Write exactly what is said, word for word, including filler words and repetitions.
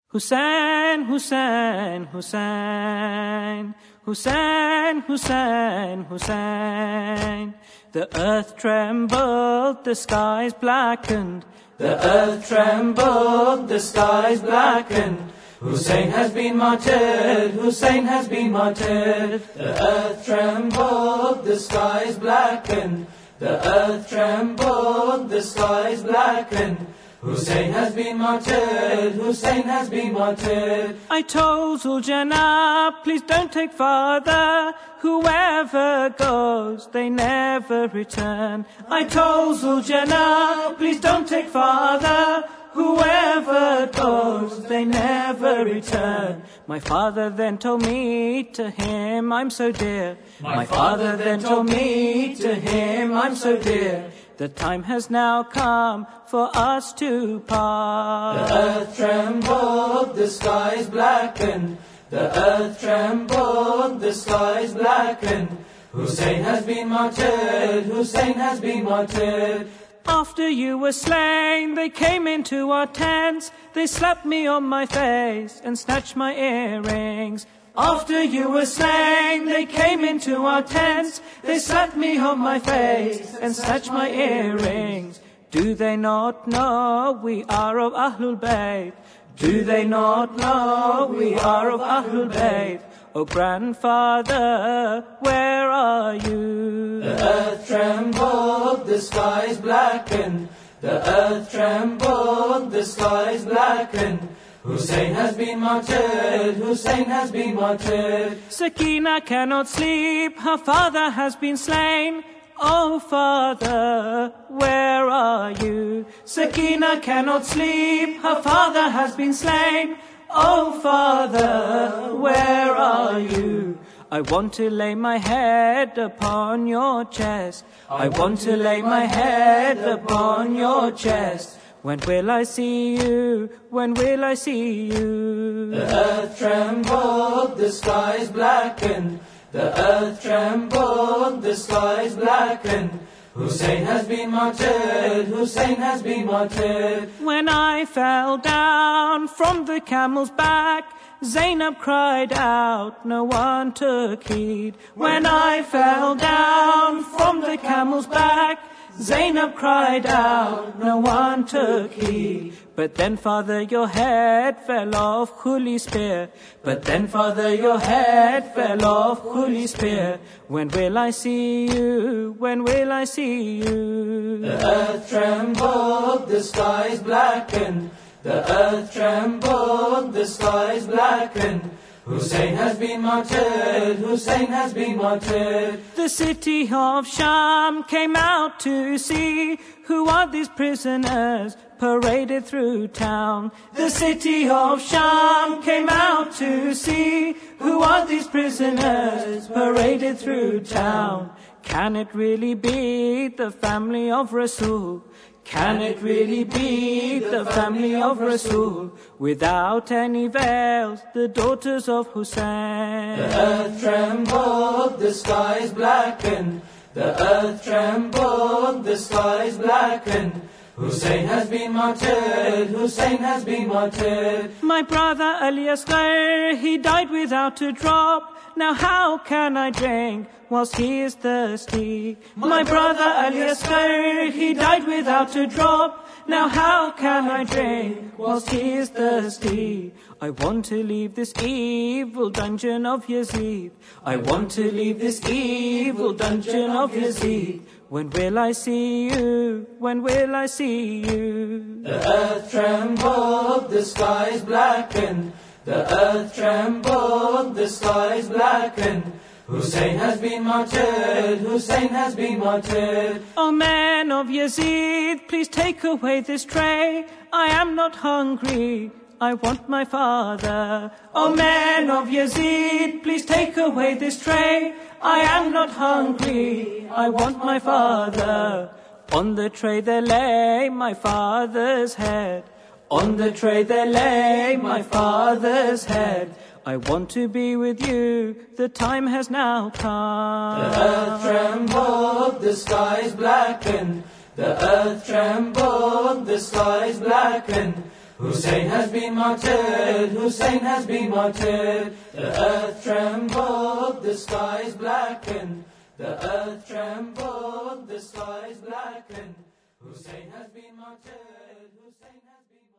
Hussain, Hussain, Hussain, Hussain, Hussain, Hussain. The earth trembled, the skies blackened. The earth trembled, the skies blackened. Hussain has been martyred, Hussain has been martyred. The earth trembled, the skies blackened. The earth trembled, the skies blackened. Hussain has been martyred, Hussain has been martyred. I told Zul-Janab, please don't take father. Whoever goes, they never return. I told Zul-Janab, please don't take father. Whoever goes, they never return. My father then told me, to him I'm so dear. My father then told me, to him I'm so dear. The time has now come for us to part. The earth trembled, the skies blackened. The earth trembled, the skies blackened. Hussain has been martyred, Hussain has been martyred. After you were slain, they came into our tents. They slapped me on my face and snatched my earrings. After you were slain, they came into our tents. They slapped me on my face and snatched my earrings. Do they not know we are of Ahlul Bayt? Do they not know we are of Ahlul Bayt? Oh grandfather, where are you? The earth trembled, the skies blackened. The earth trembled, the skies blackened. Hussain has been martyred, Hussain has been martyred. Sakina cannot sleep, her father has been slain. Oh father, where are you? Sakina cannot sleep, her father has been slain. Oh father, where are you? I want to lay my head upon your chest. I want to lay my head upon your chest. When will I see you? When will I see you? The earth trembled, the skies blackened. The earth trembled, the skies blackened. Hussain has been martyred, Hussain has been martyred. When I fell down from the camel's back, Zainab cried out, no one took heed. When I fell down from the camel's back, Zainab cried out, no one took heed. But then, father, your head fell off Khuli's spear. But then, father, your head fell off Khuli's spear. When will I see you? When will I see you? The earth trembled, the skies blackened. The earth trembled, the skies blackened. Hussain has been martyred, Hussain has been martyred. The city of Sham came out to see who are these prisoners paraded through town. The city of Sham came out to see who are these prisoners paraded through town. Can it really be the family of Rasul? Can it really be the family of Rasul? Without any veils, the daughters of Hussain. The earth trembled, the skies blackened. The earth trembled, the skies blackened. Hussain has been martyred, Hussain has been martyred. My brother Ali Asghar, he died without a drop. Now how can I drink whilst he is thirsty? My brother Ali Asghar, he died without a drop. Now how can I drink whilst he is thirsty? I want to leave this evil dungeon of Yazid. I want to leave this evil dungeon of Yazid. When will I see you? When will I see you? The earth trembled, the skies blackened. The earth trembled, the skies blackened. Hussain has been martyred, Hussain has been martyred. O men of Yazid, please take away this tray. I am not hungry, I want my father. O men of Yazid, please take away this tray. I am not hungry, I want my father. On the tray there lay my father's head. On the tray there lay my father's head. I want to be with you, the time has now come. The earth trembled, the skies blackened. The earth trembled, the skies blackened. Hussein has been martyred, Hussein has been martyred. The earth trembled, the skies blackened. The earth trembled, the skies blackened. Hussein has been martyred, Hussein has been martyred.